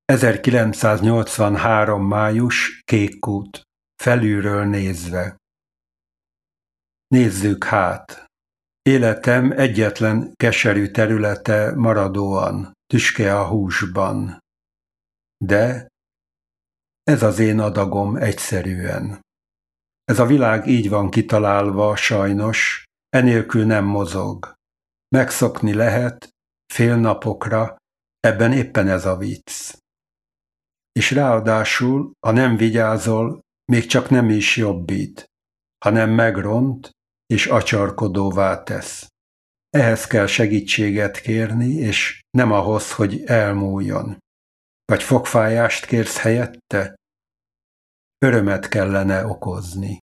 1983. május, Kékkút, felülről nézve. Nézzük hát! Életem egyetlen keserű területe maradóan, tüske a húsban. De ez az én adagom egyszerűen. Ez a világ így van kitalálva, sajnos, enélkül nem mozog. Megszokni lehet, fél napokra, ebben éppen ez a vicc. És ráadásul, ha nem vigyázol, még csak nem is jobbít, hanem megront és acsarkodóvá tesz. Ehhez kell segítséget kérni, és nem ahhoz, hogy elmúljon. Vagy fogfájást kérsz helyette? Örömet kellene okozni.